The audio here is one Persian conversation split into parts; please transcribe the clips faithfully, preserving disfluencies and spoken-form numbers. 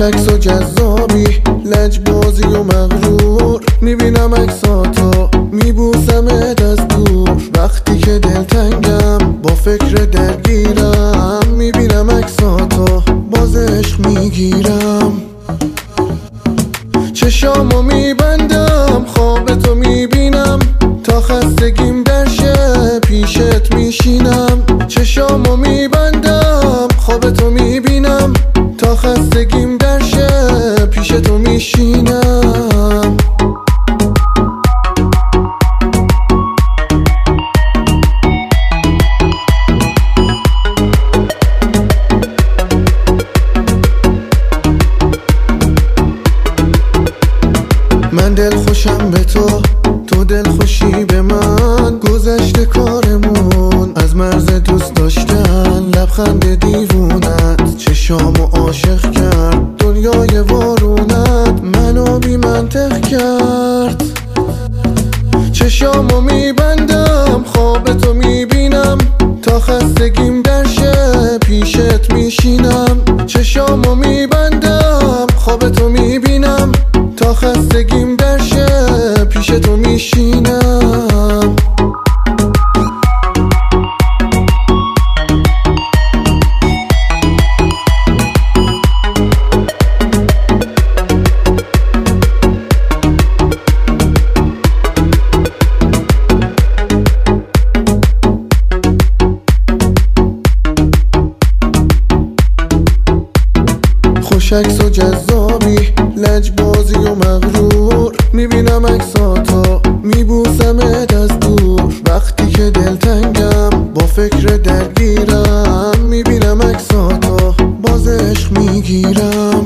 عکس و جذابی، لجبازی و مغرور. میبینم عکساتو میبوسمت از دور. وقتی که دلتنگم با فکر درگیرم، میبینم عکساتو باز عشق میگیرم. چشامو میبندم خوابتو میبینم، تا خستگیم درشه پیشت میشینم. چشامو میبندم خوابتو میبینم، تا خستگیم درشه پیشتو میشینم. من دل خوشم به تو، تو دل خوشی به من. گذشته کارمون از مرز دوست داشتن، لبخند دیوونت چشامو عاشق کرد. دنیای وارونت منو بی منطق کرد. چشامو میبندم خوابتو میبینم، تا خستگیم درشه پیشت میشینم. چشامو میبندم خوابتو میبینم، تا خستگیم درشه پیشتو میشینم. خوش عکس و جذابی، لجبازی و مغرور. میبینم عکساتو میبوسمت از دور. وقتی که دلتنگم با فکر درگیرم، میبینم عکساتو باز عشق میگیرم.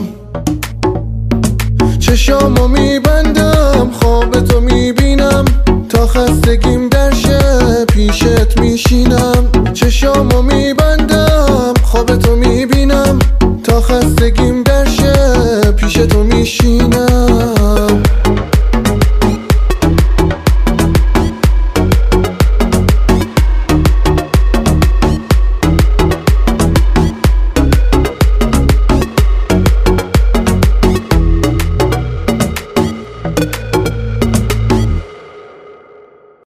چشامو میبندم خوابتو میبینم، تا خستگیم درشه پیشت میشینم. چشامو میبندم خوابتو